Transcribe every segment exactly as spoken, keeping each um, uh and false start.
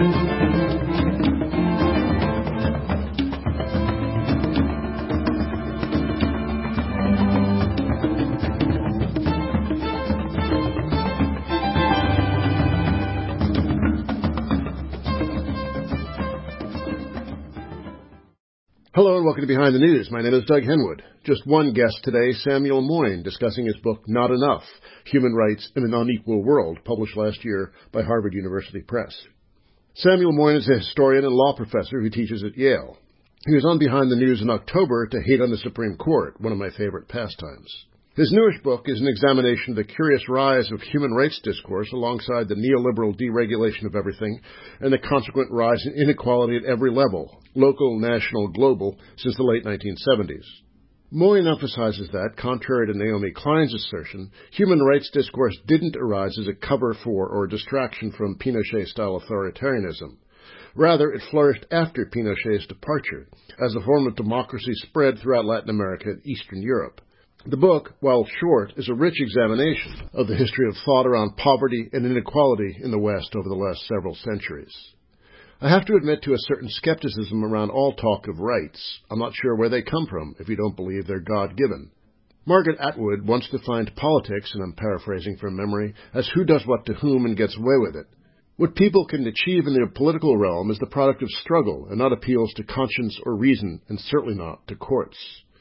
Hello and welcome to Behind the News. My name is Doug Henwood. Just one guest today, Samuel Moyn, discussing his book, Not Enough, Human Rights in an Unequal World, published last year by Harvard University Press. Samuel Moyn is a historian and law professor who teaches at Yale. He was on Behind the News in October to hate on the Supreme Court, one of my favorite pastimes. His newish book is an examination of the curious rise of human rights discourse alongside the neoliberal deregulation of everything and the consequent rise in inequality at every level, local, national, global, since the late nineteen seventies. Moyn emphasizes that, contrary to Naomi Klein's assertion, human rights discourse didn't arise as a cover for or distraction from Pinochet-style authoritarianism. Rather, it flourished after Pinochet's departure, as the form of democracy spread throughout Latin America and Eastern Europe. The book, while short, is a rich examination of the history of thought around poverty and inequality in the West over the last several centuries. I have to admit to a certain skepticism around all talk of rights. I'm not sure where they come from if you don't believe they're God-given. Margaret Atwood once defined politics, and I'm paraphrasing from memory, as who does what to whom and gets away with it. What people can achieve in the political realm is the product of struggle and not appeals to conscience or reason, and certainly not to courts.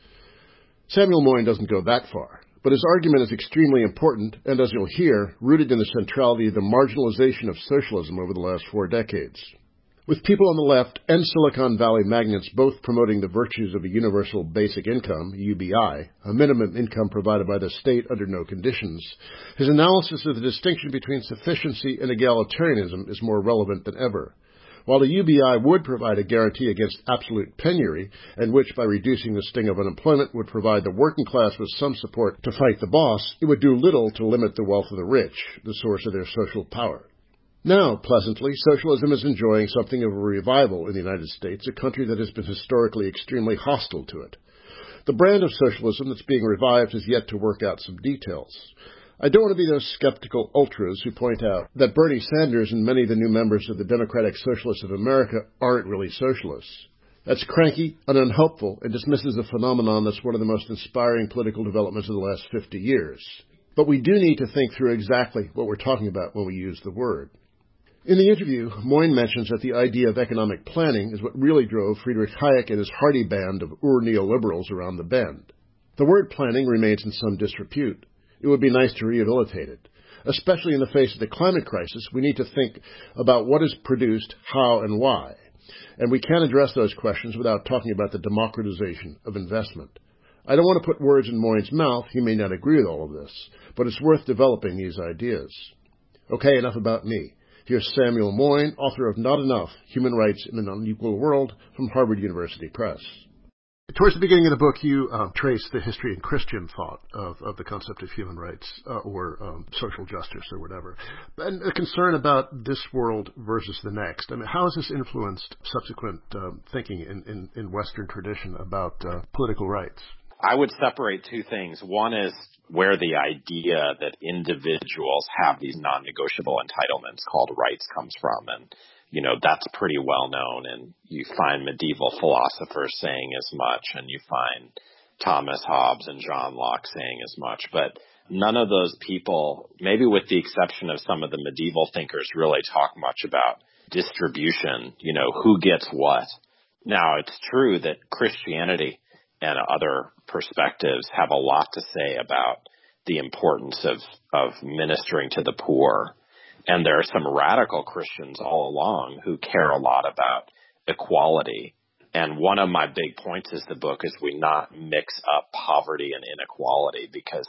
Samuel Moyn doesn't go that far, but his argument is extremely important and, as you'll hear, rooted in the centrality of the marginalization of socialism over the last four decades. With people on the left and Silicon Valley magnates both promoting the virtues of a universal basic income, U B I, a minimum income provided by the state under no conditions, his analysis of the distinction between sufficiency and egalitarianism is more relevant than ever. While the U B I would provide a guarantee against absolute penury, and which, by reducing the sting of unemployment, would provide the working class with some support to fight the boss, it would do little to limit the wealth of the rich, the source of their social power. Now, pleasantly, socialism is enjoying something of a revival in the United States, a country that has been historically extremely hostile to it. The brand of socialism that's being revived has yet to work out some details. I don't want to be those skeptical ultras who point out that Bernie Sanders and many of the new members of the Democratic Socialists of America aren't really socialists. That's cranky and unhelpful and dismisses a phenomenon that's one of the most inspiring political developments of the last fifty years. But we do need to think through exactly what we're talking about when we use the word. In the interview, Moyn mentions that the idea of economic planning is what really drove Friedrich Hayek and his hearty band of Ur neoliberals around the bend. The word planning remains in some disrepute. It would be nice to rehabilitate it. Especially in the face of the climate crisis, we need to think about what is produced, how, and why. And we can't address those questions without talking about the democratization of investment. I don't want to put words in Moyn's mouth. He may not agree with all of this, but it's worth developing these ideas. Okay, enough about me. Here's Samuel Moyn, author of Not Enough, Human Rights in an Unequal World, from Harvard University Press. Towards the beginning of the book, you uh, trace the history in Christian thought of, of the concept of human rights uh, or um, social justice or whatever, and a concern about this world versus the next. I mean, how has this influenced subsequent uh, thinking in, in, in Western tradition about uh, political rights? I would separate two things. One is where the idea that individuals have these non-negotiable entitlements called rights comes from. And, you know, that's pretty well known. And you find medieval philosophers saying as much, and you find Thomas Hobbes and John Locke saying as much. But none of those people, maybe with the exception of some of the medieval thinkers, really talk much about distribution, you know, who gets what. Now, it's true that Christianity and other perspectives have a lot to say about the importance of, of ministering to the poor. And there are some radical Christians all along who care a lot about equality. And one of my big points is the book is we not mix up poverty and inequality, because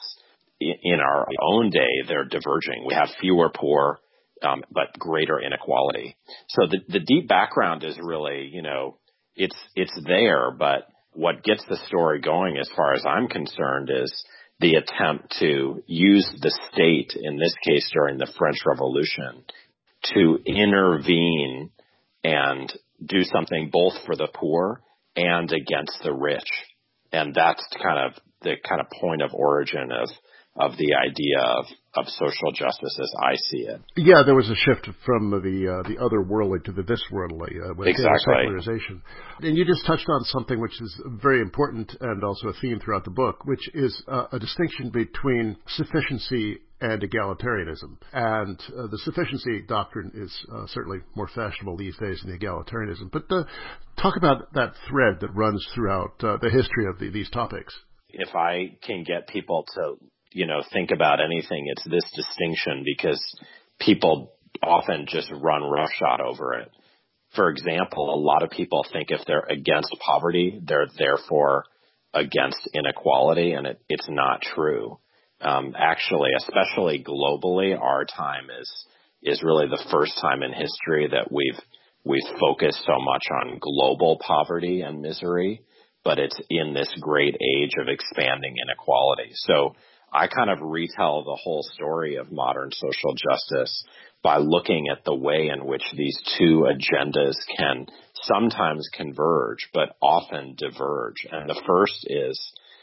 in our own day, they're diverging. We have fewer poor, um, but greater inequality. So the, the deep background is really, you know, it's, it's there, but what gets the story going, as far as I'm concerned, is the attempt to use the state, in this case during the French Revolution, to intervene and do something both for the poor and against the rich. And that's kind of the kind of point of origin of, of the idea of, of social justice as I see it. Yeah, there was a shift from the uh, the otherworldly to the this-worldly uh, with exactly. secularization. And you just touched on something which is very important and also a theme throughout the book, which is uh, a distinction between sufficiency and egalitarianism. And uh, the sufficiency doctrine is uh, certainly more fashionable these days than the egalitarianism. But uh, talk about that thread that runs throughout uh, the history of the, these topics. If I can get people to, you know, think about anything, it's this distinction, because people often just run roughshod over it. For example, a lot of people think if they're against poverty, they're therefore against inequality, and it, it's not true. Um, actually, especially globally, our time is is really the first time in history that we've we've focused so much on global poverty and misery, but it's in this great age of expanding inequality. So I kind of retell the whole story of modern social justice by looking at the way in which these two agendas can sometimes converge, but often diverge. And the first is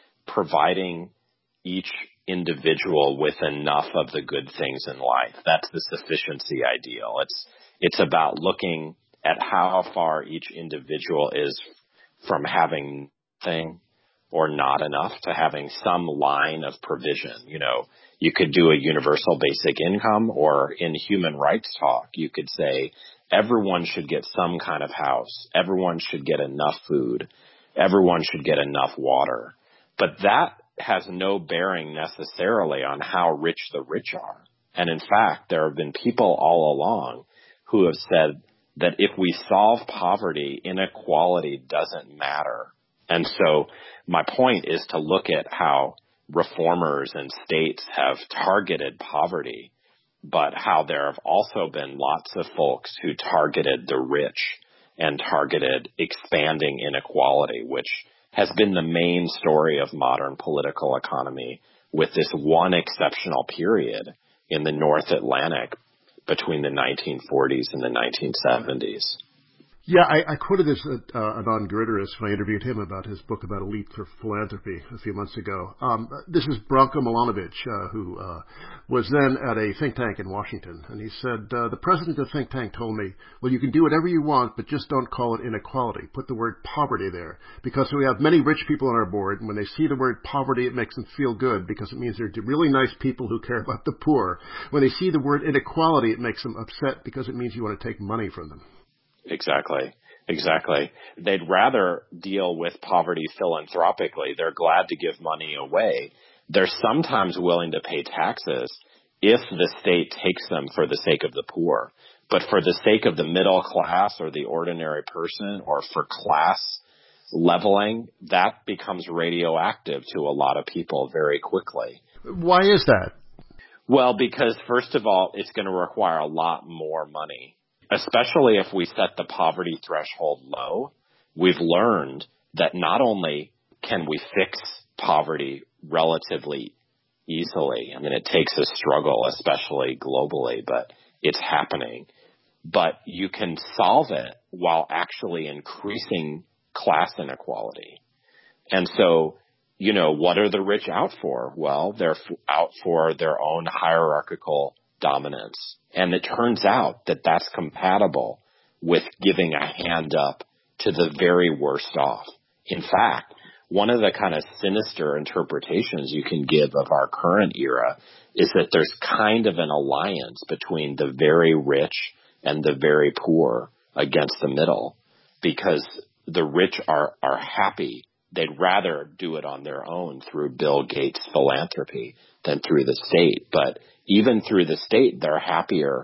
providing each individual with enough of the good things in life. That's the sufficiency ideal. It's it's about looking at how far each individual is from having nothing or not enough to having some line of provision. You know, you could do a universal basic income, or in human rights talk, you could say everyone should get some kind of house. Everyone should get enough food. Everyone should get enough water. But that has no bearing necessarily on how rich the rich are. And in fact, there have been people all along who have said that if we solve poverty, inequality doesn't matter. And so my point is to look at how reformers and states have targeted poverty, but how there have also been lots of folks who targeted the rich and targeted expanding inequality, which has been the main story of modern political economy, with this one exceptional period in the North Atlantic between the nineteen forties and the nineteen seventies. Yeah, I, I quoted this at uh, Anand Giridharadas when I interviewed him about his book about elite philanthropy a few months ago. Um, this is Branko Milanovic, uh, who uh, was then at a think tank in Washington, and he said, uh, the president of the think tank told me, well, you can do whatever you want, but just don't call it inequality. Put the word poverty there, because we have many rich people on our board, and when they see the word poverty, it makes them feel good, because it means they're really nice people who care about the poor. When they see the word inequality, it makes them upset, because it means you want to take money from them. Exactly. Exactly. They'd rather deal with poverty philanthropically. They're glad to give money away. They're sometimes willing to pay taxes if the state takes them for the sake of the poor. But for the sake of the middle class or the ordinary person, or for class leveling, that becomes radioactive to a lot of people very quickly. Why is that? Well, because first of all, it's going to require a lot more money. Especially if we set the poverty threshold low. We've learned that not only can we fix poverty relatively easily, I mean, it takes a struggle, especially globally, but it's happening. But you can solve it while actually increasing class inequality. And so, you know, what are the rich out for? Well, they're out for their own hierarchical dominance. And it turns out that that's compatible with giving a hand up to the very worst off. In fact, one of the kind of sinister interpretations you can give of our current era is that there's kind of an alliance between the very rich and the very poor against the middle, because the rich are, are happy. They'd rather do it on their own through Bill Gates' philanthropy than through the state. But even through the state, they're happier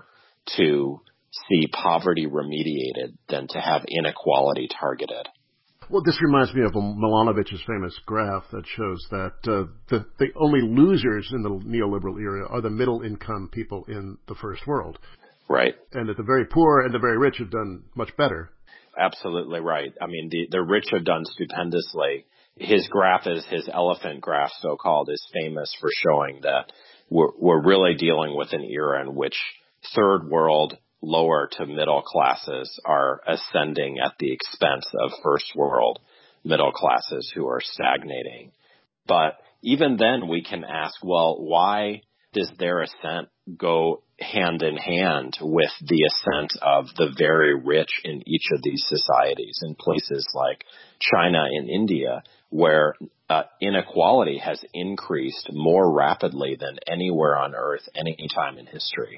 to see poverty remediated than to have inequality targeted. Well, this reminds me of Milanovic's famous graph that shows that uh, the, the only losers in the neoliberal era are the middle-income people in the first world. Right. And that the very poor and the very rich have done much better. Absolutely right. I mean, the, the rich have done stupendously. His graph is, his elephant graph, so-called, is famous for showing that we're, we're really dealing with an era in which third world, lower to middle classes are ascending at the expense of first world middle classes who are stagnating. But even then we can ask, well, why does their ascent go hand in hand with the ascent of the very rich in each of these societies in places like China and India, where uh, inequality has increased more rapidly than anywhere on earth any time in history.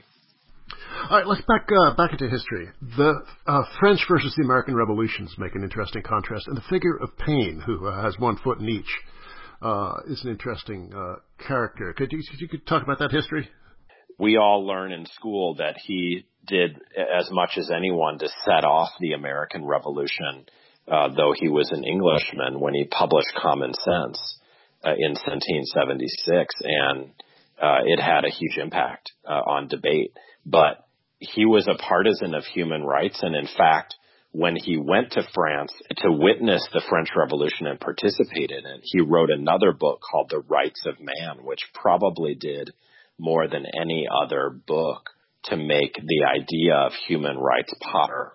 All right, let's back uh, back into history. The uh, French versus the American revolutions make an interesting contrast, and the figure of Paine, who uh, has one foot in each, uh, is an interesting uh, character. Could you, you could talk about that history? We all learn in school that he did as much as anyone to set off the American Revolution, uh, though he was an Englishman when he published Common Sense uh, in seventeen seventy-six, and uh, it had a huge impact uh, on debate. But he was a partisan of human rights, and in fact, when he went to France to witness the French Revolution and participate in it, he wrote another book called The Rights of Man, which probably did more than any other book to make the idea of human rights popular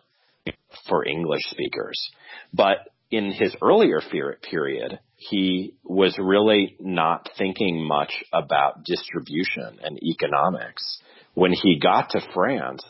for English speakers. But in his earlier period, he was really not thinking much about distribution and economics. When he got to France,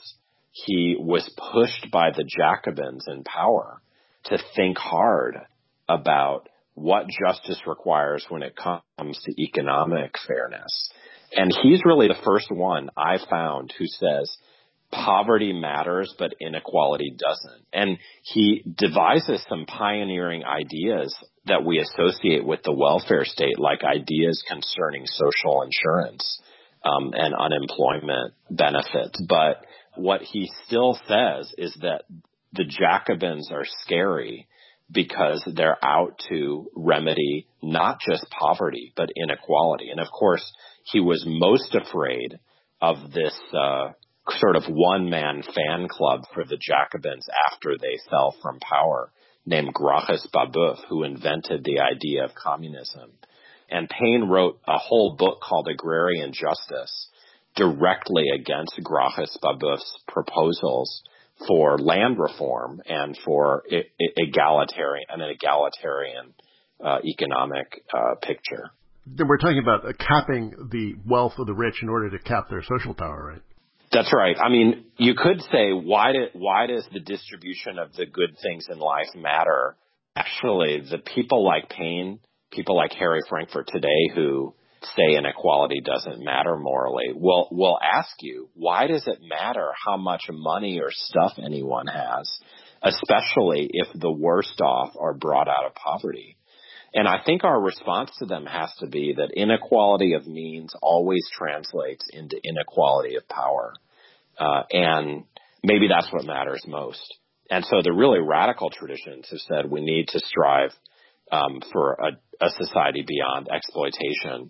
he was pushed by the Jacobins in power to think hard about what justice requires when it comes to economic fairness. And he's really the first one I found who says poverty matters, but inequality doesn't. And he devises some pioneering ideas that we associate with the welfare state, like ideas concerning social insurance um, and unemployment benefits. But what he still says is that the Jacobins are scary because they're out to remedy not just poverty, but inequality. And of course, he was most afraid of this uh, sort of one-man fan club for the Jacobins after they fell from power, named Gracchus Babeuf, who invented the idea of communism. And Paine wrote a whole book called Agrarian Justice directly against Gracchus Babeuf's proposals for land reform and for egalitarian, an egalitarian uh, economic uh, picture. Then we're talking about uh, capping the wealth of the rich in order to cap their social power, right? That's right. I mean, you could say, why, do, why does the distribution of the good things in life matter? Actually, the people like Paine, people like Harry Frankfurt today who say inequality doesn't matter morally, will will ask you, why does it matter how much money or stuff anyone has, especially if the worst off are brought out of poverty? And I think our response to them has to be that inequality of means always translates into inequality of power. Uh, and maybe that's what matters most. And so the really radical traditions have said we need to strive um, for a, a society beyond exploitation.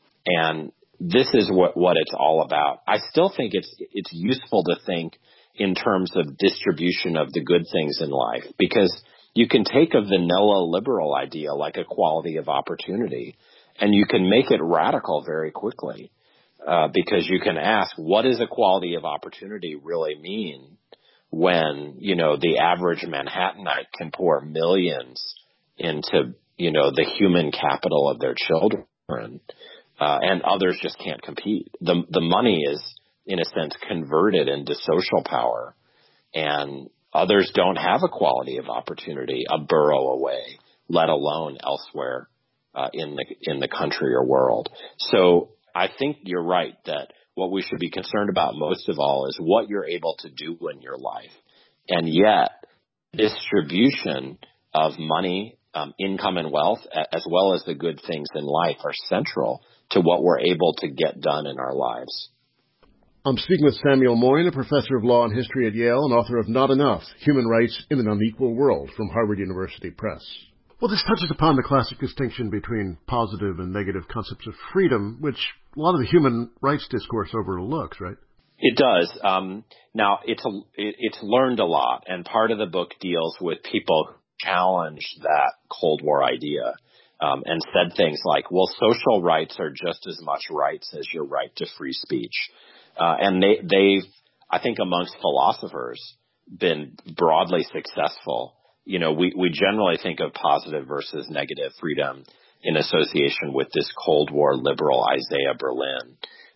And this is what, what it's all about. I still think it's it's useful to think in terms of distribution of the good things in life, because you can take a vanilla liberal idea like equality of opportunity, and you can make it radical very quickly, uh, because you can ask, what does equality of opportunity really mean when, you know, the average Manhattanite can pour millions into, you know, the human capital of their children, uh, and others just can't compete. The, the money is, in a sense, converted into social power, and others don't have equality of opportunity a borough away, let alone elsewhere uh, in the in the country or world. So I think you're right that what we should be concerned about most of all is what you're able to do in your life. And yet, distribution of money, um, income, and wealth, as well as the good things in life, are central to what we're able to get done in our lives. I'm speaking with Samuel Moyn, a professor of law and history at Yale and author of Not Enough, Human Rights in an Unequal World from Harvard University Press. Well, this touches upon the classic distinction between positive and negative concepts of freedom, which a lot of the human rights discourse overlooks, right? It does. Um, now, it's a, it, it's learned a lot, and part of the book deals with people who challenge that Cold War idea um, and said things like, well, social rights are just as much rights as your right to free speech. Uh, and they, they've, I think, amongst philosophers, been broadly successful. You know, we, we generally think of positive versus negative freedom in association with this Cold War liberal Isaiah Berlin.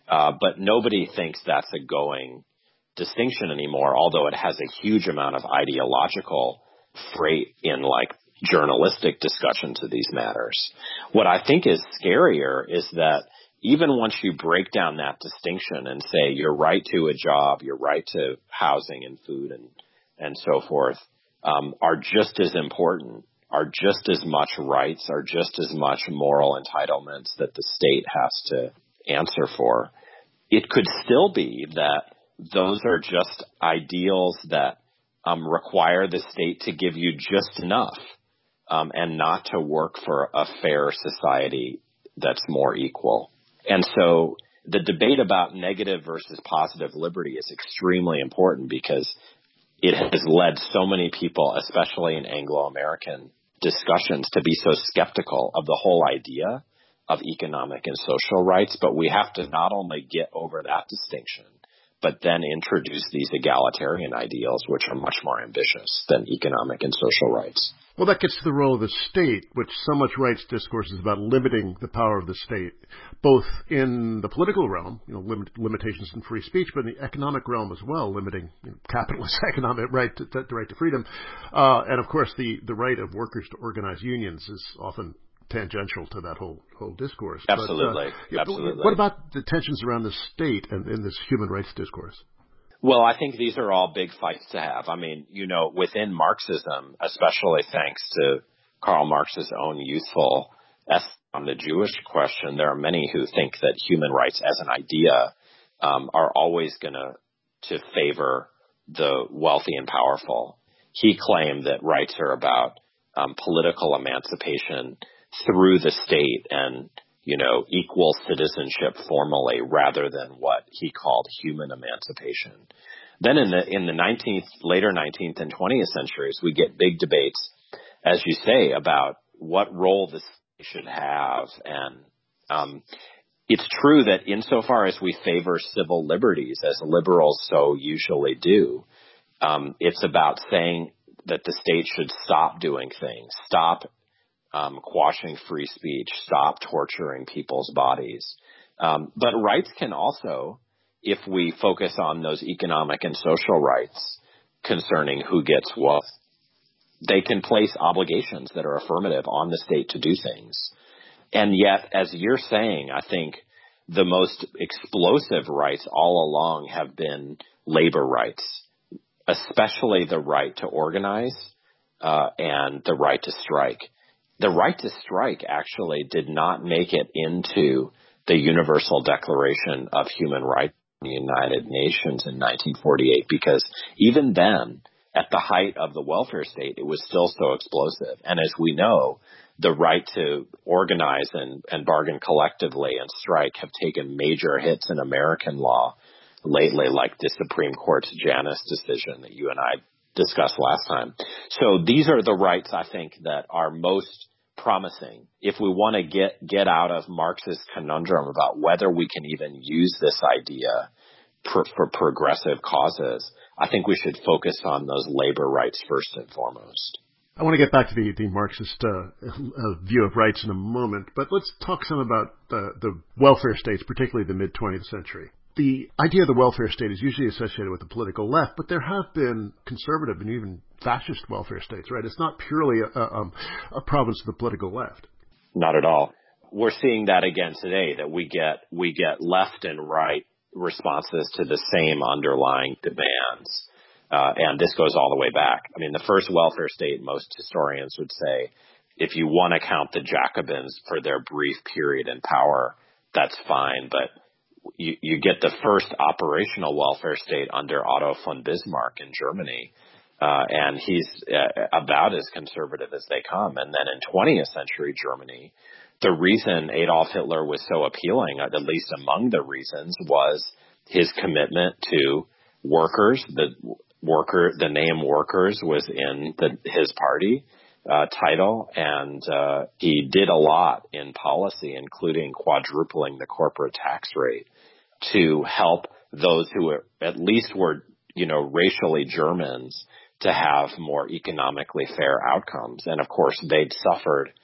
Uh, but nobody thinks that's a going distinction anymore, although it has a huge amount of ideological freight in like journalistic discussions of these matters. What I think is scarier is that even once you break down that distinction and say your right to a job, your right to housing and food and, and so forth, um, are just as important, are just as much rights, are just as much moral entitlements that the state has to answer for, it could still be that those are just ideals that um, require the state to give you just enough um, and not to work for a fair society that's more equal. And so the debate about negative versus positive liberty is extremely important because it has led so many people, especially in Anglo-American discussions, to be so skeptical of the whole idea of economic and social rights. But we have to not only get over that distinction, but then introduce these egalitarian ideals, which are much more ambitious than economic and social rights. Well, that gets to the role of the state, which so much rights discourse is about limiting the power of the state, both in the political realm, you know, limit, limitations in free speech, but in the economic realm as well, limiting you know, capitalist economic right to, to, the right to freedom. Uh, and of course, the, the right of workers to organize unions is often tangential to that whole whole discourse. Absolutely. But, uh, Absolutely. What about the tensions around the state and in this human rights discourse? Well, I think these are all big fights to have. I mean, you know, within Marxism, especially thanks to Karl Marx's own youthful essay on the Jewish question, there are many who think that human rights as an idea um, are always going to to favor the wealthy and powerful. He claimed that rights are about um, political emancipation through the state and, you know, equal citizenship formally rather than what he called human emancipation. Then in the in the nineteenth, later nineteenth and twentieth centuries, we get big debates, as you say, about what role this should have. And um, it's true that insofar as we favor civil liberties, as liberals so usually do, um, it's about saying that the state should stop doing things, stop Um, quashing free speech, stop torturing people's bodies. Um, but rights can also, if we focus on those economic and social rights concerning who gets what, they can place obligations that are affirmative on the state to do things. And yet, as you're saying, I think the most explosive rights all along have been labor rights, especially the right to organize uh, and the right to strike. The right to strike actually did not make it into the Universal Declaration of Human Rights in the United Nations in nineteen forty-eight because even then, at the height of the welfare state, it was still so explosive. And as we know, the right to organize and, and bargain collectively and strike have taken major hits in American law lately, like the Supreme Court's Janus decision that you and I discussed last time. So these are the rights, I think, that are most promising. If we want to get, get out of Marx's conundrum about whether we can even use this idea for, for progressive causes, I think we should focus on those labor rights first and foremost. I want to get back to the, the Marxist uh, uh, view of rights in a moment, but let's talk some about the, the welfare states, particularly the mid-twentieth century. The idea of the welfare state is usually associated with the political left, but there have been conservative and even fascist welfare states, right? It's not purely a, a, a province of the political left. Not at all. We're seeing that again today, that we get we get left and right responses to the same underlying demands. Uh, and this goes all the way back. I mean, the first welfare state, most historians would say, if you want to count the Jacobins for their brief period in power, that's fine, but You, you get the first operational welfare state under Otto von Bismarck in Germany, uh, and he's uh, about as conservative as they come. And then in twentieth century Germany, the reason Adolf Hitler was so appealing, at least among the reasons, was his commitment to workers. The worker, the name workers was in the, his party uh, title, and uh, he did a lot in policy, including quadrupling the corporate tax rate, to help those who were, at least were, you know, racially Germans to have more economically fair outcomes. And of course, they'd suffered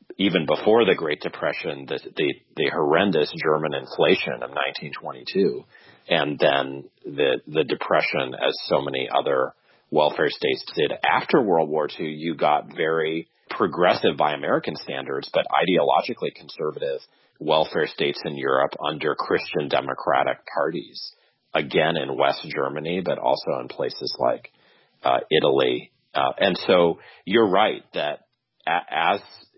even before the Great Depression, the, the, the horrendous German inflation of nineteen twenty-two, and then the, the Depression, as so many other welfare states did. After World War Two, you got very progressive by American standards, but ideologically conservative welfare states in Europe under Christian democratic parties, again in West Germany, but also in places like uh, Italy. Uh, and so you're right that a- as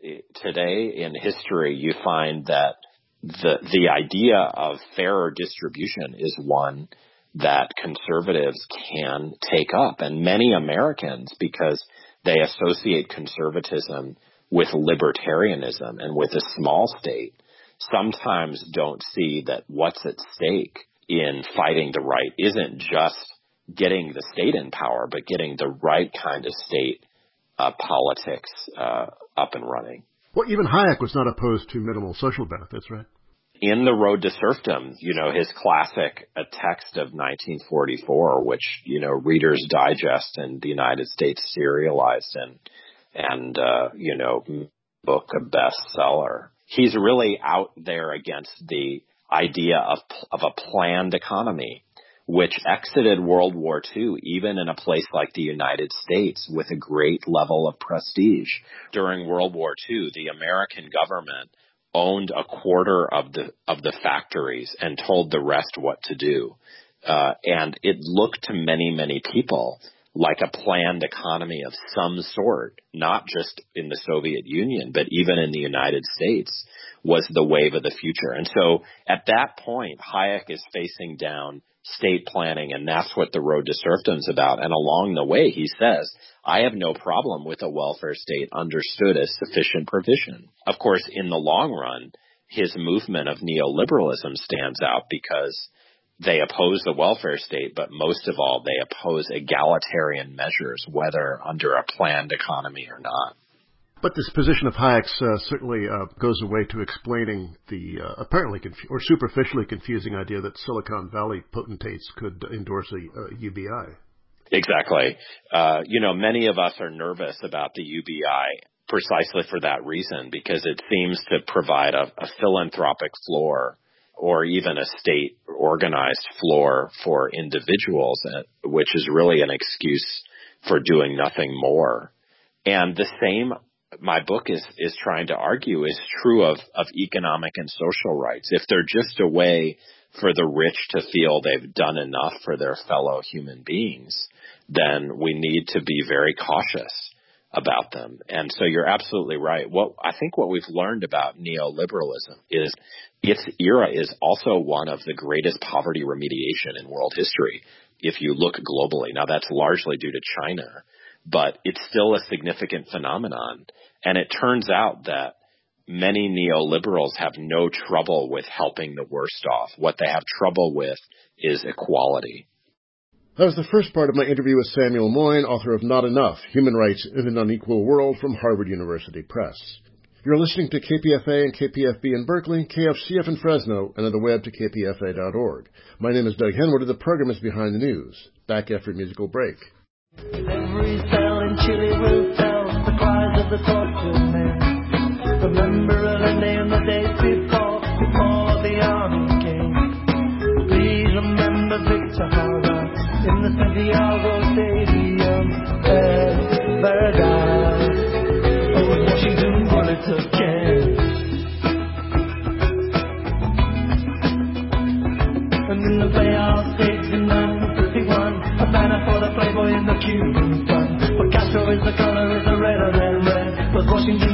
today in history, you find that the the idea of fairer distribution is one that conservatives can take up. And many Americans, because they associate conservatism with libertarianism and with a small state, sometimes don't see that what's at stake in fighting the right isn't just getting the state in power, but getting the right kind of state uh, politics uh, up and running. Well, even Hayek was not opposed to minimal social benefits, right? In The Road to Serfdom, you know, his classic a text of nineteen forty-four, which, you know, Reader's Digest in the United States serialized and, and uh, you know, book a bestseller. He's really out there against the idea of, of a planned economy, which exited World War Two, even in a place like the United States, with a great level of prestige. During World War Two, the American government owned a quarter of the of the factories and told the rest what to do. Uh, and it looked to many, many people like a planned economy of some sort, not just in the Soviet Union, but even in the United States, was the wave of the future. And so at that point, Hayek is facing down state planning, and that's what The Road to Serfdom is about. And along the way, he says, I have no problem with a welfare state understood as sufficient provision. Of course, in the long run, his movement of neoliberalism stands out because they oppose the welfare state, but most of all, they oppose egalitarian measures, whether under a planned economy or not. But this position of Hayek's uh, certainly uh, goes away to explaining the uh, apparently confu- or superficially confusing idea that Silicon Valley potentates could endorse a uh, U B I. Exactly. Uh, you know, many of us are nervous about the U B I precisely for that reason, because it seems to provide a, a philanthropic floor or even a state organized floor for individuals, which is really an excuse for doing nothing more. And the same, my book is, is trying to argue, is true of, of economic and social rights. If they're just a way for the rich to feel they've done enough for their fellow human beings, then we need to be very cautious about them. And so you're absolutely right. What I think what we've learned about neoliberalism is its era is also one of the greatest poverty remediation in world history, if you look globally. Now, that's largely due to China, but it's still a significant phenomenon. And it turns out that many neoliberals have no trouble with helping the worst off. What they have trouble with is equality. That was the first part of my interview with Samuel Moyn, author of Not Enough, Human Rights in an Unequal World from Harvard University Press. You're listening to K P F A and K P F B in Berkeley, K F C F in Fresno, and on the web to k p f a dot org. My name is Doug Henwood, and the program is Behind the News. Back after a musical break. Every cell in Chile will tell the cries of the tortured men. Remember the name the days before, before the army came. Please remember Victor Hara in the Santiago Stadium. El Verdad, oh, Washington bullets of chance. And in the playoff stakes in nineteen fifty-one, a banner for the Playboy in the Cuban fun. But Castro is the color, is the redder than red. But Washington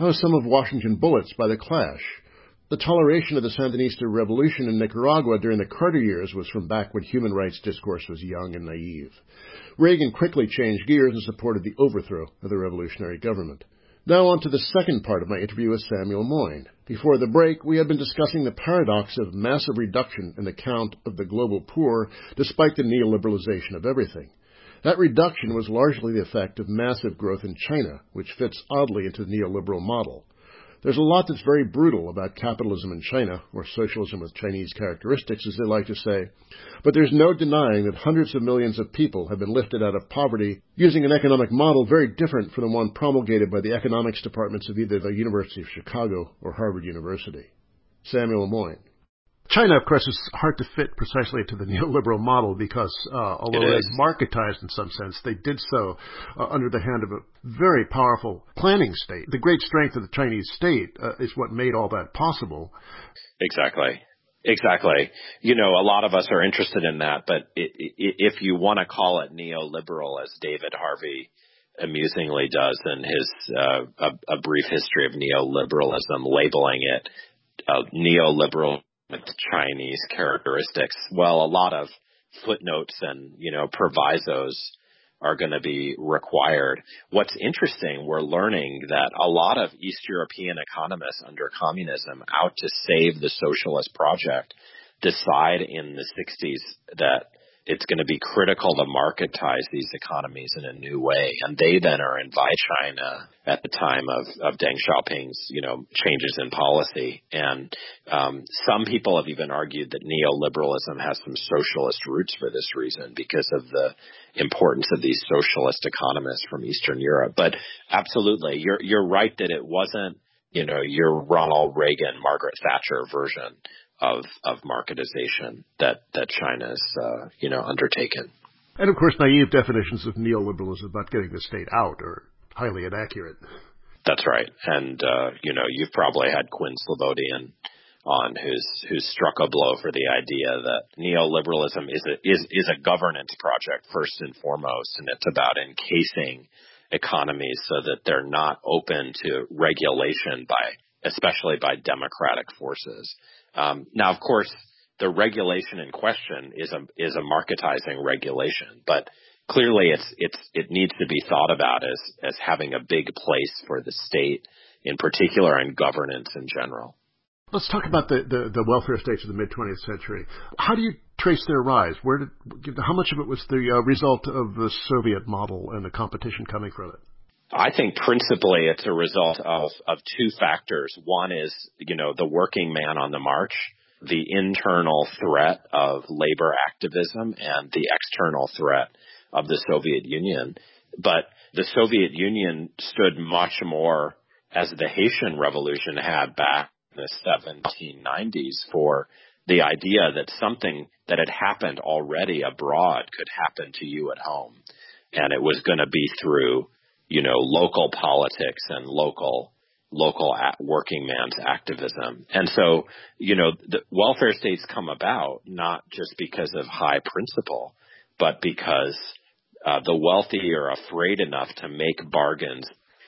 has some of Washington bullets by the clash. The toleration of the Sandinista revolution in Nicaragua during the Carter years was from back when human rights discourse was young and naive. Reagan quickly changed gears and supported the overthrow of the revolutionary government. Now on to the second part of my interview with Samuel Moyn. Before the break, we had been discussing the paradox of massive reduction in the count of the global poor despite the neoliberalization of everything. That reduction was largely the effect of massive growth in China, which fits oddly into the neoliberal model. There's a lot that's very brutal about capitalism in China, or socialism with Chinese characteristics, as they like to say, but there's no denying that hundreds of millions of people have been lifted out of poverty using an economic model very different from the one promulgated by the economics departments of either the University of Chicago or Harvard University. Samuel Moyn. China, of course, is hard to fit precisely to the neoliberal model because, uh, although they marketized in some sense, they did so uh, under the hand of a very powerful planning state. The great strength of the Chinese state uh, is what made all that possible. Exactly. Exactly. You know, a lot of us are interested in that, but it, it, if you want to call it neoliberal, as David Harvey amusingly does in his uh, a, a brief history of neoliberalism, labeling it uh, neoliberal with Chinese characteristics, well, a lot of footnotes and, you know, provisos are going to be required. What's interesting, we're learning that a lot of East European economists under communism out to save the socialist project decide in the sixties that it's going to be critical to marketize these economies in a new way. And they then are in by China at the time of, of Deng Xiaoping's, you know, changes in policy. And um, some people have even argued that neoliberalism has some socialist roots for this reason because of the importance of these socialist economists from Eastern Europe. But absolutely, you're you're right that it wasn't, you know, your Ronald Reagan, Margaret Thatcher version of of marketization that that China's uh, you know undertaken. And of course, naive definitions of neoliberalism about getting the state out are highly inaccurate. That's right, and uh, you know you've probably had Quinn Slobodian on who's who's struck a blow for the idea that neoliberalism is a is is a governance project first and foremost, and it's about encasing economies so that they're not open to regulation by especially by democratic forces. Um, now, of course, the regulation in question is a is a marketizing regulation, but clearly it's it's it needs to be thought about as as having a big place for the state in particular and governance in general. Let's talk about the, the, the welfare states of the mid-twentieth century. How do you trace their rise? Where did how much of it was the uh, result of the Soviet model and the competition coming from it? I think principally it's a result of, of two factors. One is, you know, the working man on the march, the internal threat of labor activism and the external threat of the Soviet Union. But the Soviet Union stood much more, as the Haitian Revolution had back in the seventeen nineties, for the idea that something that had happened already abroad could happen to you at home. And it was going to be through, you know, local politics and local, local working man's activism. And so, you know, the welfare states come about not just because of high principle, but because uh, the wealthy are afraid enough to make bargains.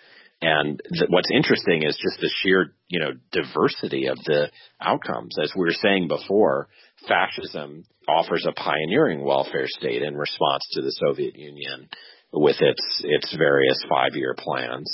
And th- what's interesting is just the sheer, you know, diversity of the outcomes. As we were saying before, fascism offers a pioneering welfare state in response to the Soviet Union with its its various five-year plans.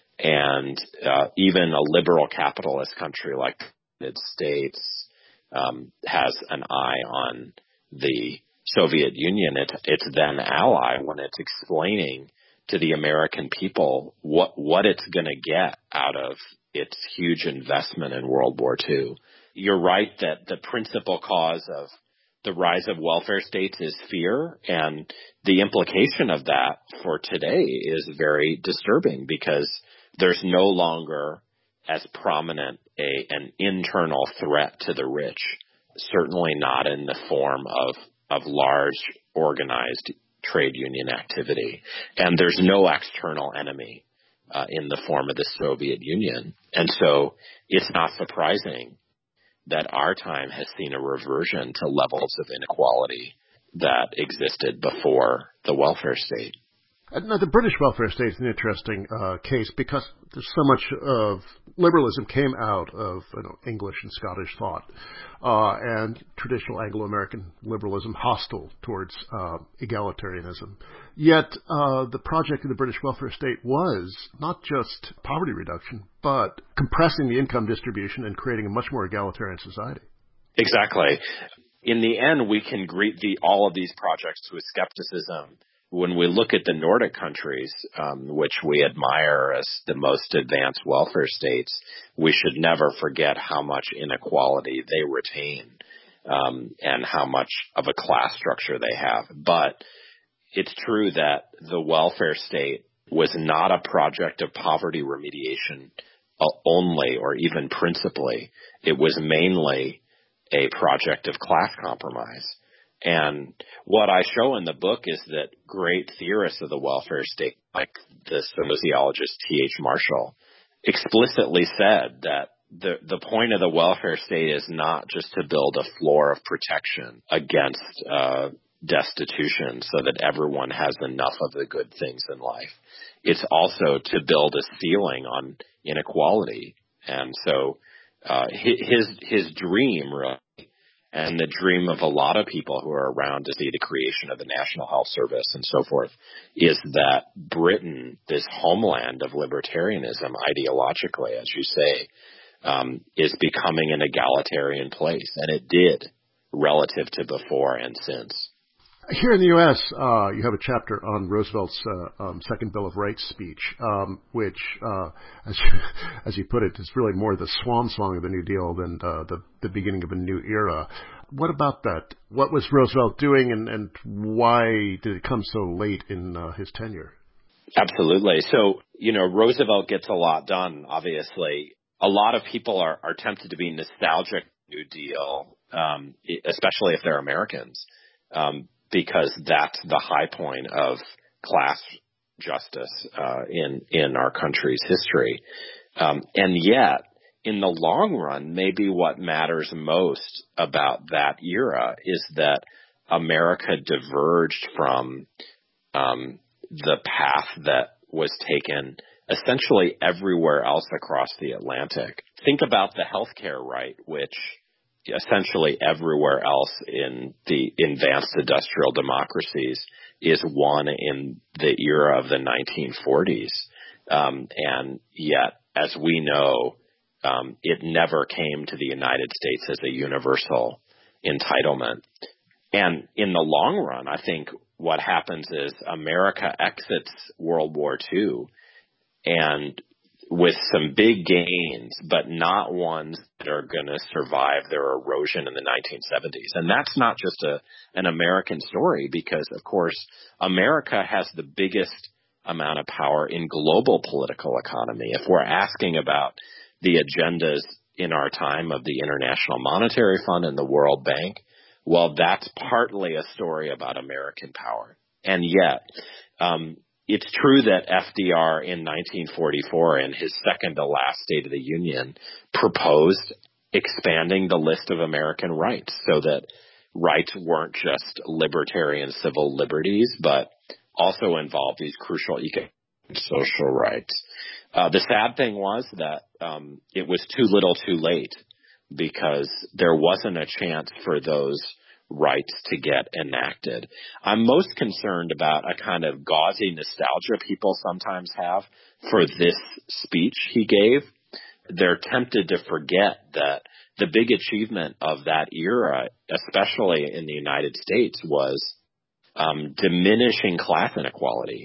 And uh, even a liberal capitalist country like the United States um, has an eye on the Soviet Union, it, its then ally, when it's explaining to the American people what what it's going to get out of its huge investment in World War Two. You're right that the principal cause of the rise of welfare states is fear, and the implication of that for today is very disturbing because there's no longer as prominent a an internal threat to the rich, certainly not in the form of of large organized trade union activity. And there's no external enemy uh, in the form of the Soviet Union. And so it's not surprising that our time has seen a reversion to levels of inequality that existed before the welfare state. Now, the British welfare state is an interesting uh, case because there's so much of liberalism came out of you know, English and Scottish thought, uh, and traditional Anglo-American liberalism hostile towards uh, egalitarianism. Yet uh, the project of the British welfare state was not just poverty reduction, but compressing the income distribution and creating a much more egalitarian society. Exactly. In the end, we can greet the, all of these projects with skepticism. When we look at the Nordic countries, um, which we admire as the most advanced welfare states, we should never forget how much inequality they retain um, and how much of a class structure they have. But it's true that the welfare state was not a project of poverty remediation only or even principally. It was mainly a project of class compromise. And what I show in the book is that great theorists of the welfare state, like the sociologist T H Marshall, explicitly said that the, the point of the welfare state is not just to build a floor of protection against uh, destitution so that everyone has enough of the good things in life. It's also to build a ceiling on inequality. And so uh, his his dream, really, and the dream of a lot of people who are around to see the creation of the National Health Service and so forth, is that Britain, this homeland of libertarianism ideologically, as you say, um, is becoming an egalitarian place. And it did relative to before and since. Here in the U S, uh, you have a chapter on Roosevelt's uh, um, Second Bill of Rights speech, um, which, uh, as, you, as you put it, is really more the swan song of the New Deal than uh, the, the beginning of a new era. What about that? What was Roosevelt doing, and, and why did it come so late in uh, his tenure? Absolutely. So, you know, Roosevelt gets a lot done, obviously. A lot of people are, are tempted to be nostalgic New Deal, um, especially if they're Americans. Um, because that's the high point of class justice uh, in in our country's history. Um, and yet, in the long run, maybe what matters most about that era is that America diverged from um, the path that was taken essentially everywhere else across the Atlantic. Think about the healthcare right, which essentially everywhere else in the advanced industrial democracies is won in the era of the nineteen forties. Um, and yet, as we know, um, it never came to the United States as a universal entitlement. And in the long run, I think what happens is America exits World War Two and with some big gains, but not ones that are going to survive their erosion in the nineteen seventies. And that's not just a, an American story because, of course, America has the biggest amount of power in global political economy. If we're asking about the agendas in our time of the International Monetary Fund and the World Bank, well, that's partly a story about American power. And yet, um, it's true that F D R in nineteen forty-four, in his second to last State of the Union, proposed expanding the list of American rights so that rights weren't just libertarian civil liberties, but also involved these crucial economic and social rights. Uh, the sad thing was that um, it was too little too late because there wasn't a chance for those rights to get enacted. I'm most concerned about a kind of gauzy nostalgia people sometimes have for this speech he gave. They're tempted to forget that the big achievement of that era, especially in the United States, was um, diminishing class inequality.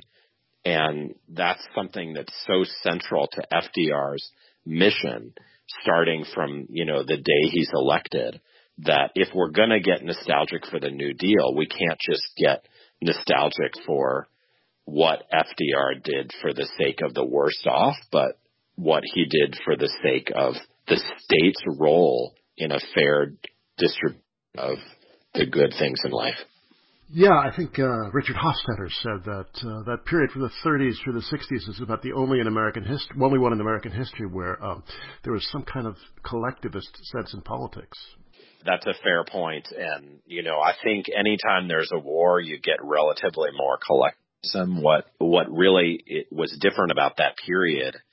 And that's something that's so central to F D R's mission, starting from, you know, the day he's elected, that if we're going to get nostalgic for the New Deal, we can't just get nostalgic for what F D R did for the sake of the worst off, but what he did for the sake of the state's role in a fair distribution of the good things in life. Yeah, I think uh, Richard Hofstadter said that uh, that period from the thirties through the sixties is about the only in American history, only one in American history where um, there was some kind of collectivist sense in politics. That's a fair point. And, you know, I think anytime there's a war, you get relatively more collectivism. What, what really it was different about that period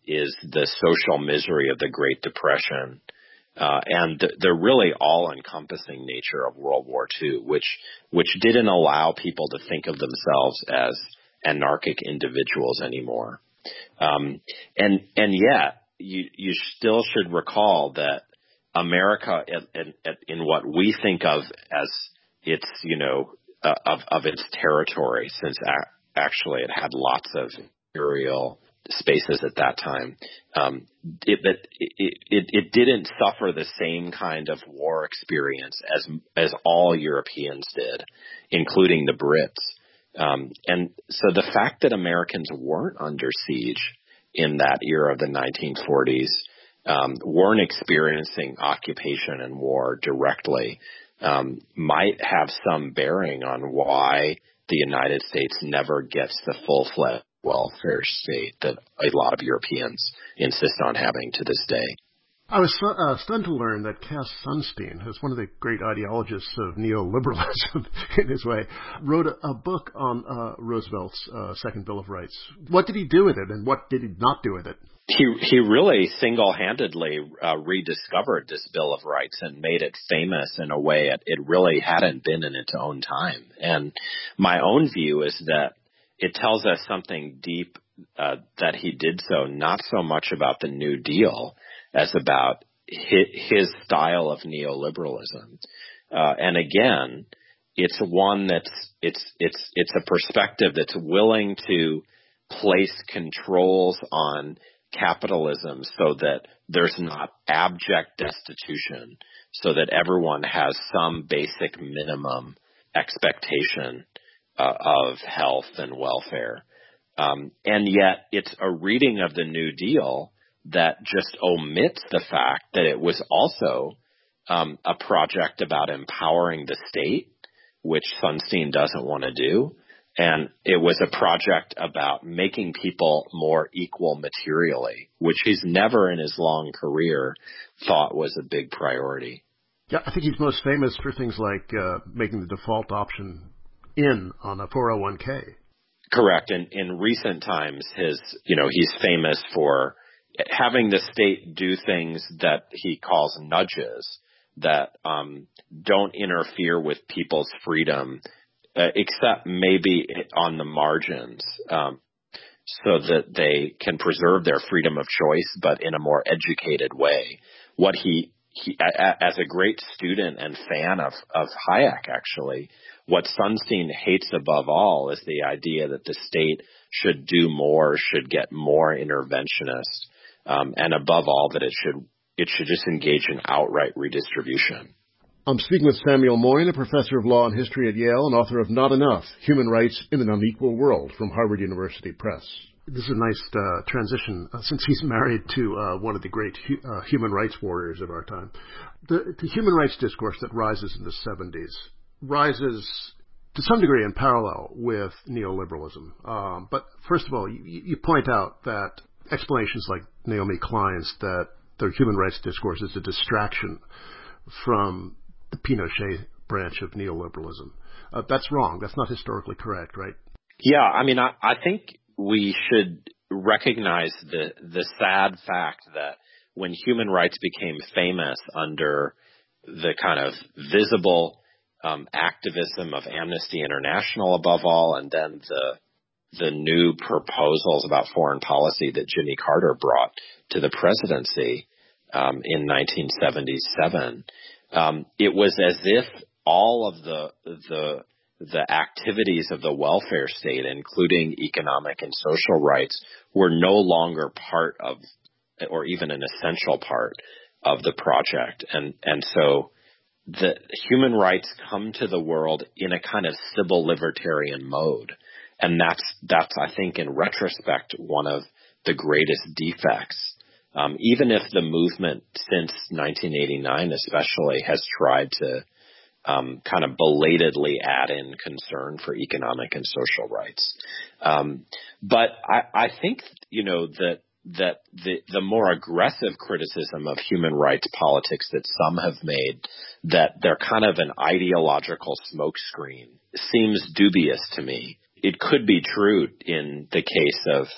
is the social misery of the Great Depression, uh, and the, the really all-encompassing nature of World War Two, which which didn't allow people to think of themselves as anarchic individuals anymore. Um, and and yet, you you still should recall that America, in, in, in what we think of as its, you know, uh, of of its territory, since a- actually it had lots of imperial spaces at that time, um, it, it, it it didn't suffer the same kind of war experience as as all Europeans did, including the Brits. Um, and so the fact that Americans weren't under siege in that era of the nineteen forties, um, weren't experiencing occupation and war directly, um, might have some bearing on why the United States never gets the full-fledged welfare state that a lot of Europeans insist on having to this day. I was uh, stunned to learn that Cass Sunstein, who's one of the great ideologists of neoliberalism in his way, wrote a, a book on uh, Roosevelt's uh, Second Bill of Rights. What did he do with it, and what did he not do with it? He he really single-handedly uh, rediscovered this Bill of Rights and made it famous in a way it, it really hadn't been in its own time. And my own view is that it tells us something deep uh, that he did so, not so much about the New Deal as about his, his style of neoliberalism. Uh, and again, it's one that's it's it's it's a perspective that's willing to place controls on capitalism so that there's not abject destitution, so that everyone has some basic minimum expectation uh, of health and welfare. Um, and yet it's a reading of the New Deal that just omits the fact that it was also um, a project about empowering the state, which Sunstein doesn't want to do. And it was a project about making people more equal materially, which he's never in his long career thought was a big priority. Yeah, I think he's most famous for things like uh, making the default option in on a four oh one k. Correct. And in recent times, his, you know, he's famous for having the state do things that he calls nudges that um, don't interfere with people's freedom, uh, except maybe on the margins, um, so that they can preserve their freedom of choice, but in a more educated way. What he, he a, as a great student and fan of, of Hayek, actually, what Sunstein hates above all is the idea that the state should do more, should get more interventionist. Um, and above all, that it should it should just engage in outright redistribution. I'm speaking with Samuel Moyn, a professor of law and history at Yale and author of Not Enough, Human Rights in an Unequal World from Harvard University Press. This is a nice uh, transition, uh, since he's married to uh, one of the great hu- uh, human rights warriors of our time. The, the human rights discourse that rises in the seventies rises to some degree in parallel with neoliberalism. Um, but first of all, you, you point out that explanations like Naomi Klein's that the human rights discourse is a distraction from the Pinochet branch of neoliberalism. Uh, that's wrong. That's not historically correct, right? Yeah, I mean, I, I think we should recognize the the sad fact that when human rights became famous under the kind of visible um, activism of Amnesty International above all, and then the the new proposals about foreign policy that Jimmy Carter brought to the presidency um, in nineteen seventy-seven, um, it was as if all of the the the activities of the welfare state, including economic and social rights, were no longer part of, or even an essential part of the project. And and so the human rights come to the world in a kind of civil libertarian mode. And that's, that's, I think, in retrospect, one of the greatest defects. Um, even if the movement since nineteen eighty-nine especially has tried to um, kind of belatedly add in concern for economic and social rights. Um, but I, I think, you know, that that the, the more aggressive criticism of human rights politics that some have made, that they're kind of an ideological smokescreen, seems dubious to me. It could be true in the case of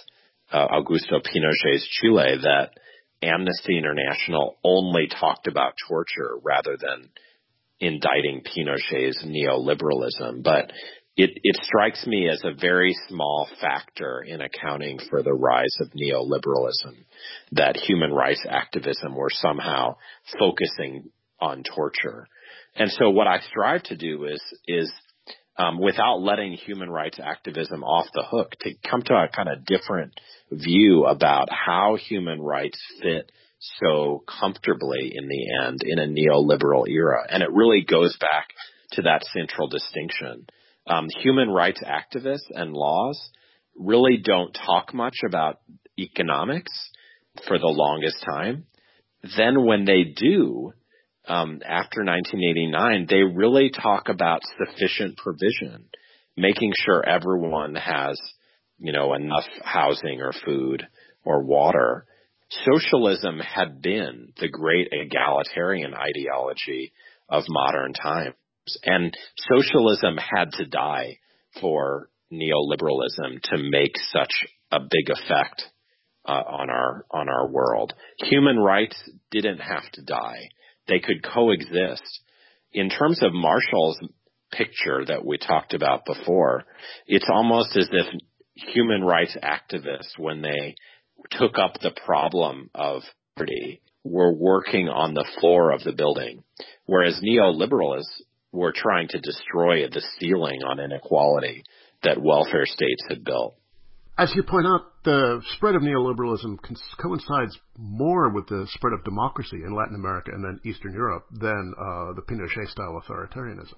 uh, Augusto Pinochet's Chile that Amnesty International only talked about torture rather than indicting Pinochet's neoliberalism. But it, it strikes me as a very small factor in accounting for the rise of neoliberalism, that human rights activism were somehow focusing on torture. And so what I strive to do is, is um, without letting human rights activism off the hook, to come to a kind of different view about how human rights fit so comfortably in the end in a neoliberal era. And it really goes back to that central distinction. Um, human rights activists and laws really don't talk much about economics for the longest time. Then when they do, um, after nineteen eighty-nine, they really talk about sufficient provision, making sure everyone has, you know, enough housing or food or water. Socialism had been the great egalitarian ideology of modern times. And socialism had to die for neoliberalism to make such a big effect uh, on our on our world. Human rights didn't have to die. They could coexist. In terms of Marshall's picture that we talked about before, it's almost as if human rights activists, when they took up the problem of poverty, were working on the floor of the building, whereas neoliberalists were trying to destroy the ceiling on inequality that welfare states had built. As you point out, the spread of neoliberalism coincides more with the spread of democracy in Latin America and then Eastern Europe than uh, the Pinochet-style authoritarianism.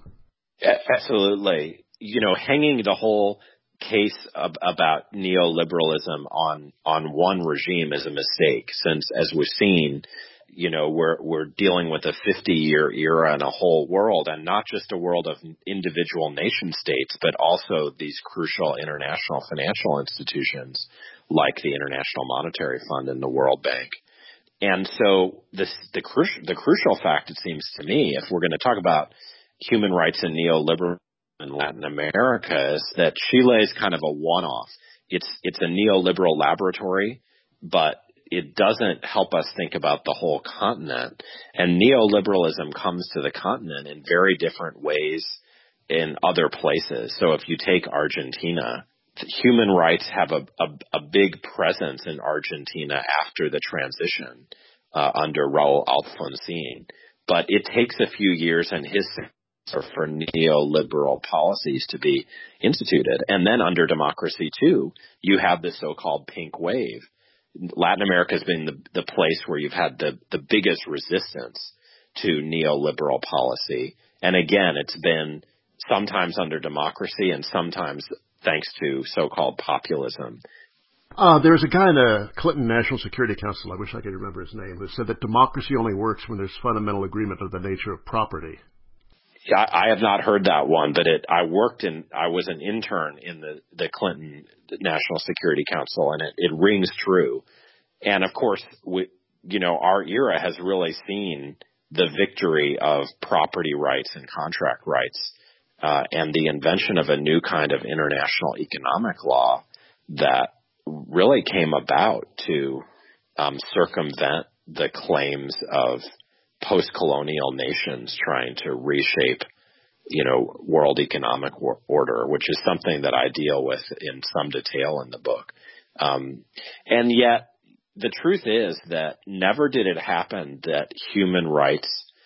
Absolutely. You know, hanging the whole case of, about neoliberalism on on one regime is a mistake, since, as we've seen, you know, we're we're dealing with a fifty-year era in a whole world, and not just a world of individual nation states, but also these crucial international financial institutions like the International Monetary Fund and the World Bank. And so this, the, cru- the crucial fact, it seems to me, if we're going to talk about human rights and neoliberalism in Latin America, is that Chile is kind of a one-off. It's it's a neoliberal laboratory, but it doesn't help us think about the whole continent. And neoliberalism comes to the continent in very different ways in other places. So if you take Argentina, human rights have a, a, a big presence in Argentina after the transition uh, under Raul Alfonsín. But it takes a few years in his or for neoliberal policies to be instituted. And then under democracy, too, you have the so-called pink wave. Latin America has been the, the place where you've had the, the biggest resistance to neoliberal policy. And again, it's been sometimes under democracy and sometimes thanks to so-called populism. Uh, there's a guy in the Clinton National Security Council, I wish I could remember his name, who said that democracy only works when there's fundamental agreement of the nature of property. Yeah, I have not heard that one, but it, I worked in, I was an intern in the, the Clinton National Security Council, and it, it rings true. And of course, we, you know, our era has really seen the victory of property rights and contract rights, uh, and the invention of a new kind of international economic law that really came about to um, circumvent the claims of post-colonial nations trying to reshape, you know, world economic order, which is something that I deal with in some detail in the book. Um, and yet, the truth is that never did it happen that human rights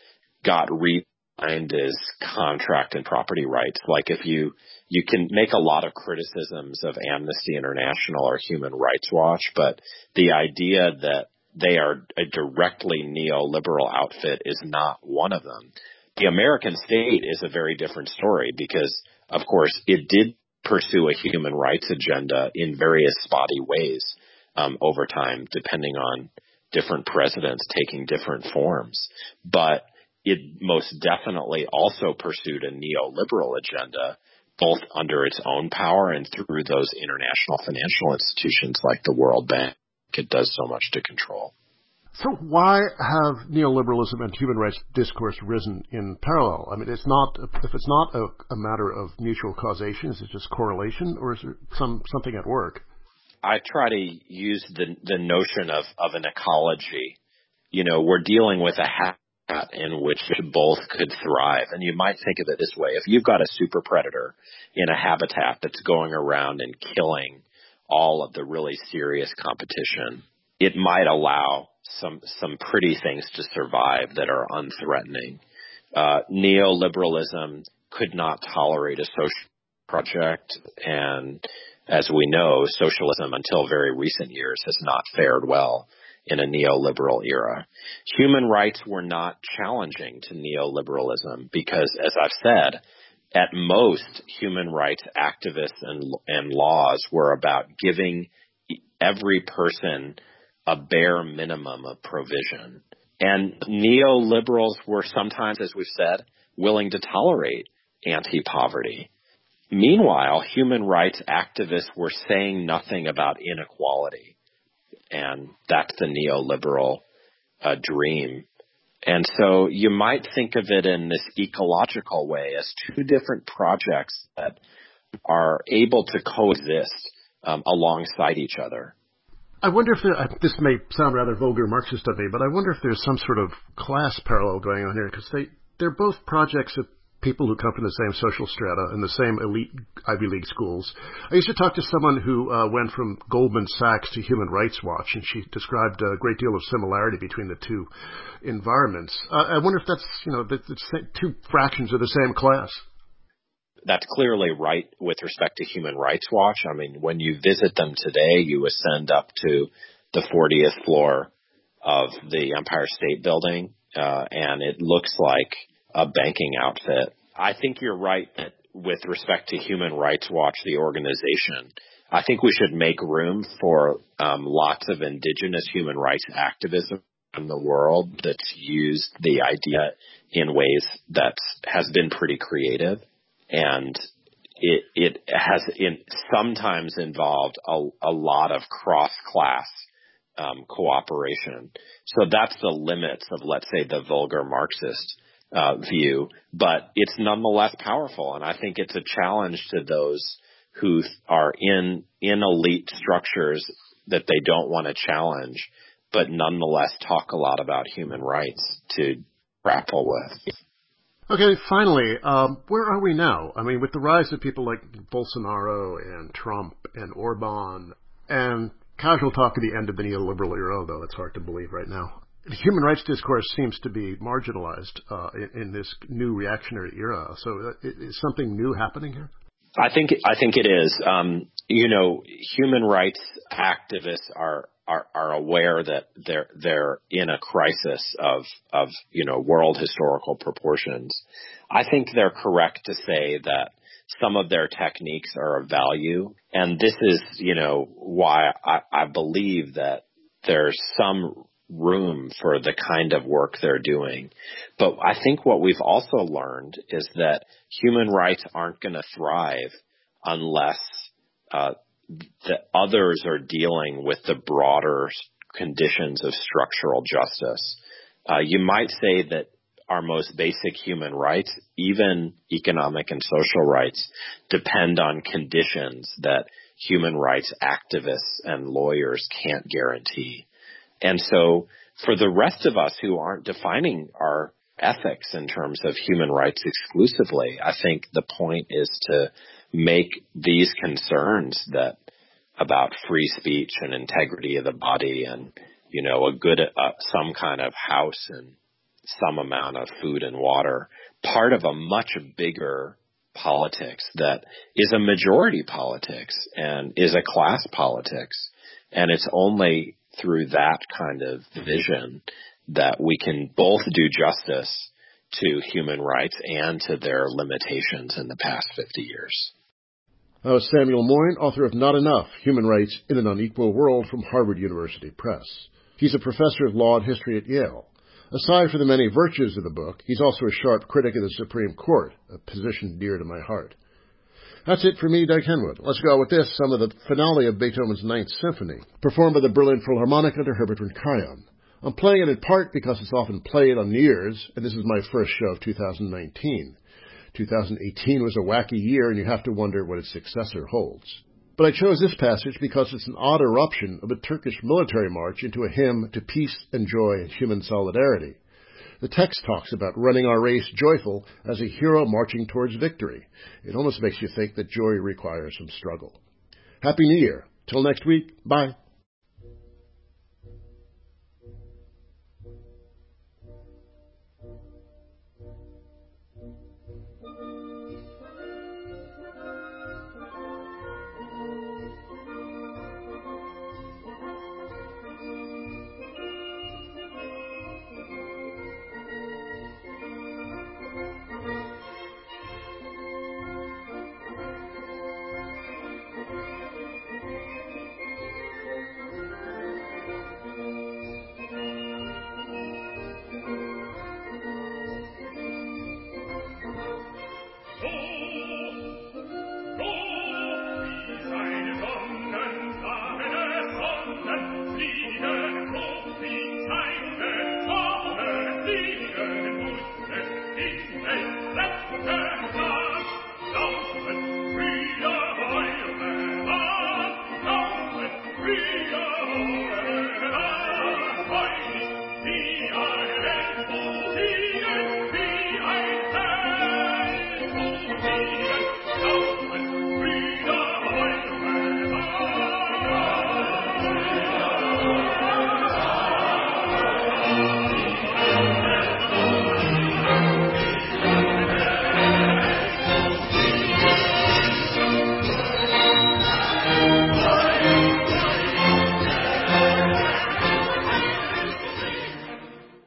got redefined as contract and property rights. Like if you, you can make a lot of criticisms of Amnesty International or Human Rights Watch, but the idea that they are a directly neoliberal outfit is not one of them. The American state is a very different story because, of course, it did pursue a human rights agenda in various spotty ways um, over time, depending on different presidents taking different forms. But it most definitely also pursued a neoliberal agenda, both under its own power and through those international financial institutions like the World Bank. It does so much to control. So why have neoliberalism and human rights discourse risen in parallel? I mean, it's not, if it's not a, a matter of mutual causation, is it just correlation, or is there some something at work? I try to use the the notion of, of an ecology. You know, we're dealing with a habitat in which both could thrive. And you might think of it this way. If you've got a super predator in a habitat that's going around and killing all of the really serious competition, it might allow some some pretty things to survive that are unthreatening. Uh, neoliberalism could not tolerate a social project, and as we know, socialism until very recent years has not fared well in a neoliberal era. Human rights were not challenging to neoliberalism because, as I've said, at most, human rights activists and, and laws were about giving every person a bare minimum of provision. And neoliberals were sometimes, as we've said, willing to tolerate anti-poverty. Meanwhile, human rights activists were saying nothing about inequality. And that's the neoliberal uh, dream. And so you might think of it in this ecological way as two different projects that are able to coexist um, alongside each other. I wonder if there, this may sound rather vulgar Marxist of me, but I wonder if there's some sort of class parallel going on here, because they, they're both projects of people who come from the same social strata and the same elite Ivy League schools. I used to talk to someone who uh, went from Goldman Sachs to Human Rights Watch, and she described a great deal of similarity between the two environments. Uh, I wonder if that's, you know, that it's two fractions of the same class. That's clearly right with respect to Human Rights Watch. I mean, when you visit them today, you ascend up to the fortieth floor of the Empire State Building, uh, and it looks like a banking outfit. I think you're right that with respect to Human Rights Watch, the organization, I think we should make room for um, lots of indigenous human rights activism in the world that's used the idea in ways that has been pretty creative. And it, it has in, sometimes involved a, a lot of cross-class um, cooperation. So that's the limits of, let's say, the vulgar Marxist uh, view, but it's nonetheless powerful. And I think it's a challenge to those who are in, in elite structures that they don't want to challenge, but nonetheless talk a lot about human rights to grapple with. Okay, finally, um, where are we now? I mean, with the rise of people like Bolsonaro and Trump and Orban and casual talk of the end of the neoliberal era, although it's hard to believe right now, the human rights discourse seems to be marginalized uh, in, in this new reactionary era. So uh, is something new happening here? I think I think it is. Um, you know, human rights activists are are, are aware that they're they're in a crisis of of you know world historical proportions. I think they're correct to say that some of their techniques are of value, and this is you know why I, I believe that there's some room for the kind of work they're doing. But I think what we've also learned is that human rights aren't going to thrive unless uh, the others are dealing with the broader conditions of structural justice. Uh, you might say that our most basic human rights, even economic and social rights, depend on conditions that human rights activists and lawyers can't guarantee. And so for the rest of us who aren't defining our ethics in terms of human rights exclusively, I think the point is to make these concerns that about free speech and integrity of the body and, you know, a good, uh, some kind of house and some amount of food and water, part of a much bigger politics that is a majority politics and is a class politics. And it's only through that kind of vision that we can both do justice to human rights and to their limitations in the past fifty years. That was Samuel Moyn, author of Not Enough, Human Rights in an Unequal World from Harvard University Press. He's a professor of law and history at Yale. Aside from the many virtues of the book, he's also a sharp critic of the Supreme Court, a position dear to my heart. That's it for me, Doug Henwood. Let's go with this, some of the finale of Beethoven's Ninth Symphony, performed by the Berlin Philharmonic under Herbert von Karajan. I'm playing it in part because it's often played on New Year's, and this is my first show of two thousand nineteen. two thousand eighteen was a wacky year, and you have to wonder what its successor holds. But I chose this passage because it's an odd eruption of a Turkish military march into a hymn to peace and joy and human solidarity. The text talks about running our race joyful as a hero marching towards victory. It almost makes you think that joy requires some struggle. Happy New Year. Till next week, bye.